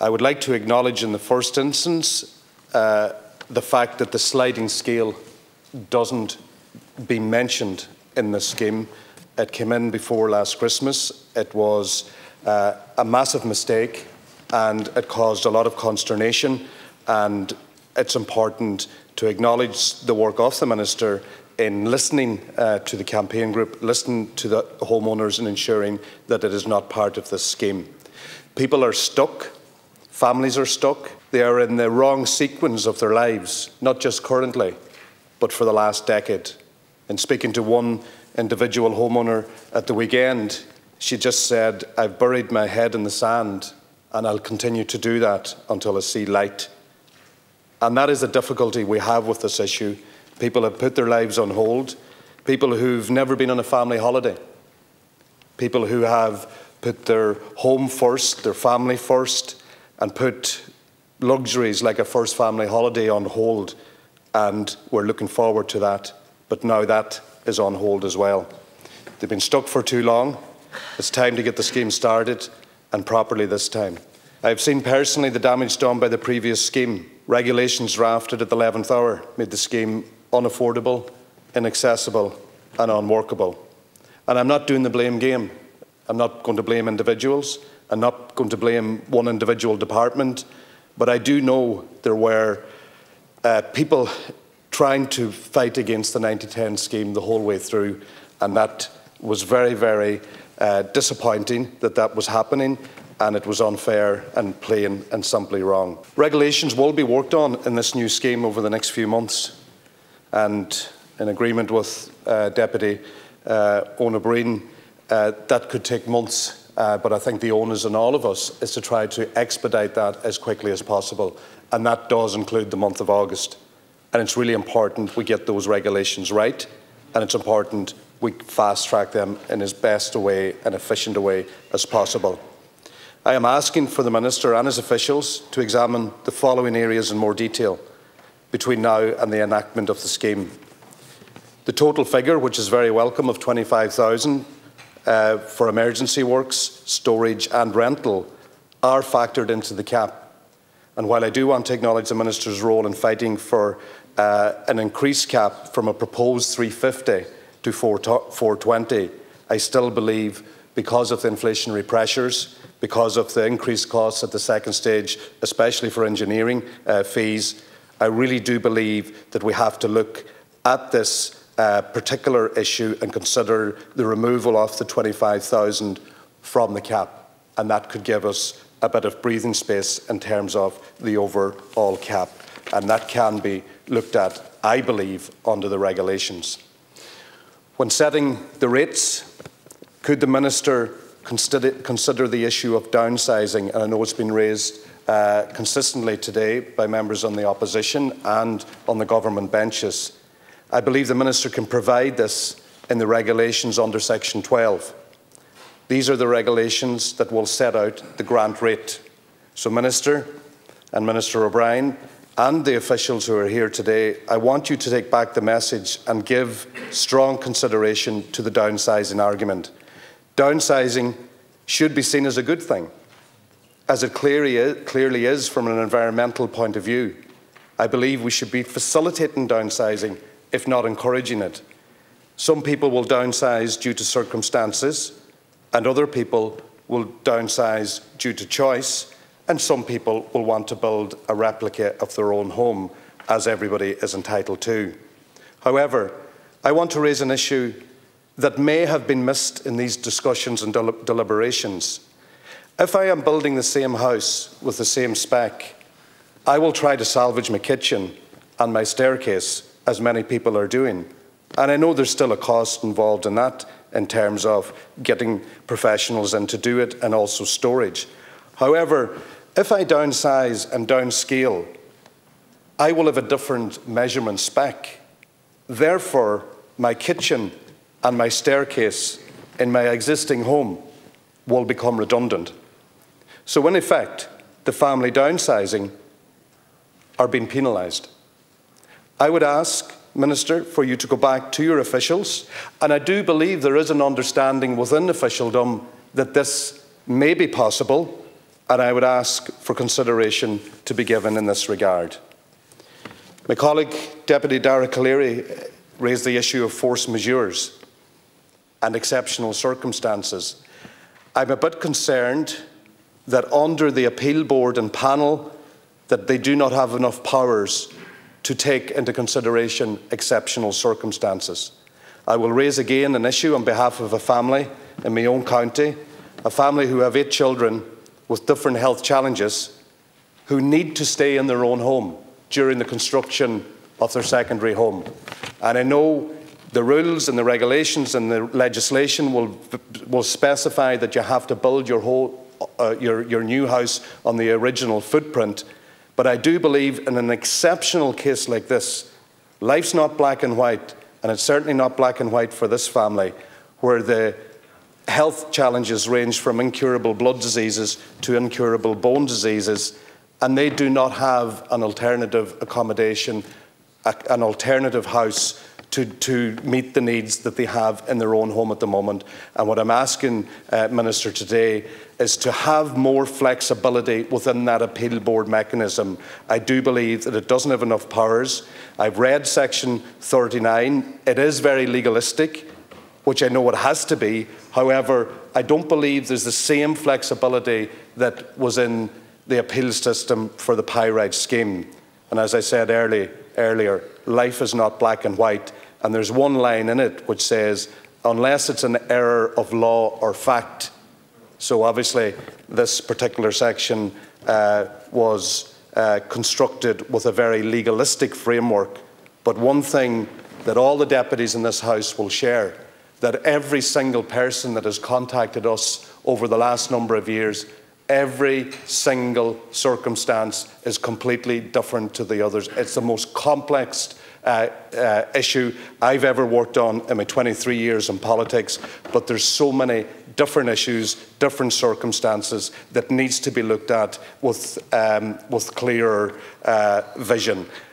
I would like to acknowledge in the first instance the fact that the sliding scale doesn't be mentioned in this scheme. It came in before last Christmas. It was a massive mistake and it caused a lot of consternation, and it's important to acknowledge the work of the Minister in listening to the campaign group, listening to the homeowners and ensuring that it is not part of this scheme. People are stuck, families are stuck, they are in the wrong sequence of their lives, not just currently, but for the last decade. In speaking to one individual homeowner at the weekend, she just said, "I've buried my head in the sand and I'll continue to do that until I see light." And that is the difficulty we have with this issue. People have put their lives on hold, people who've never been on a family holiday, people who have put their home first, their family first, and put luxuries like a first family holiday on hold, and we're looking forward to that, but now that is on hold as well. They've been stuck for too long. It's time to get the scheme started, and properly this time. I've seen personally the damage done by the previous scheme. Regulations drafted at the 11th hour made the scheme unaffordable, inaccessible and unworkable. And I'm not doing the blame game. I'm not going to blame individuals. I'm not going to blame one individual department. But I do know there were people trying to fight against the 90-10 scheme the whole way through, and that was very, very disappointing that was happening, and it was unfair and plain and simply wrong. Regulations will be worked on in this new scheme over the next few months, and in agreement with Deputy Ona Breen, that could take months, but I think the onus on all of us is to try to expedite that as quickly as possible, and that does include the month of August. And it's really important we get those regulations right, and it's important we fast-track them in as best a way and efficient a way as possible. I am asking for the Minister and his officials to examine the following areas in more detail between now and the enactment of the scheme. The total figure, which is very welcome, of £25,000 for emergency works, storage and rental, are factored into the cap. And while I do want to acknowledge the Minister's role in fighting for an increased cap from a proposed £350 to £420, I still believe, because of the inflationary pressures, because of the increased costs at the second stage, especially for engineering fees, I really do believe that we have to look at this particular issue and consider the removal of the £25,000 from the cap, and that could give us a bit of breathing space in terms of the overall cap, and that can be looked at, I believe, under the regulations. When setting the rates, could the Minister consider the issue of downsizing? And I know it's been raised consistently today by members on the opposition and on the government benches. I believe the Minister can provide this in the regulations under Section 12. These are the regulations that will set out the grant rate. So, Minister and Minister O'Brien and the officials who are here today, I want you to take back the message and give strong consideration to the downsizing argument. Downsizing should be seen as a good thing, as it clearly is from an environmental point of view. I believe we should be facilitating downsizing, if not encouraging it. Some people will downsize due to circumstances, and other people will downsize due to choice, and some people will want to build a replica of their own home, as everybody is entitled to. However, I want to raise an issue that may have been missed in these discussions and deliberations. If I am building the same house with the same spec, I will try to salvage my kitchen and my staircase, as many people are doing. And I know there's still a cost involved in that, in terms of getting professionals in to do it and also storage. However, if I downsize and downscale, I will have a different measurement spec. Therefore, my kitchen and my staircase in my existing home will become redundant. So in effect, the family downsizing are being penalised. I would ask, Minister, for you to go back to your officials, and I do believe there is an understanding within officialdom that this may be possible, and I would ask for consideration to be given in this regard. My colleague, Deputy Dara Calleary, raised the issue of force majeures and exceptional circumstances. I'm a bit concerned that under the appeal board and panel that they do not have enough powers to take into consideration exceptional circumstances. I will raise again an issue on behalf of a family in my own county, a family who have 8 children with different health challenges who need to stay in their own home during the construction of their secondary home. And I know the rules and the regulations and the legislation will specify that you have to build your new house on the original footprint. But I do believe in an exceptional case like this, life's not black and white, and it's certainly not black and white for this family, where the health challenges range from incurable blood diseases to incurable bone diseases, and they do not have an alternative accommodation, an alternative house to meet the needs that they have in their own home at the moment. And what I'm asking Minister today is to have more flexibility within that appeal board mechanism. I do believe that it doesn't have enough powers. I've read section 39. It is very legalistic, which I know it has to be. However, I don't believe there's the same flexibility that was in the appeal system for the Pyrite scheme. And as I said earlier, life is not black and white. And there's one line in it which says, unless it's an error of law or fact. So obviously this particular section was constructed with a very legalistic framework. But one thing that all the deputies in this House will share, that every single person that has contacted us over the last number of years, every single circumstance is completely different to the others. It's the most complex issue I've ever worked on in my 23 years in politics, but there's so many different issues, different circumstances that needs to be looked at with clearer vision.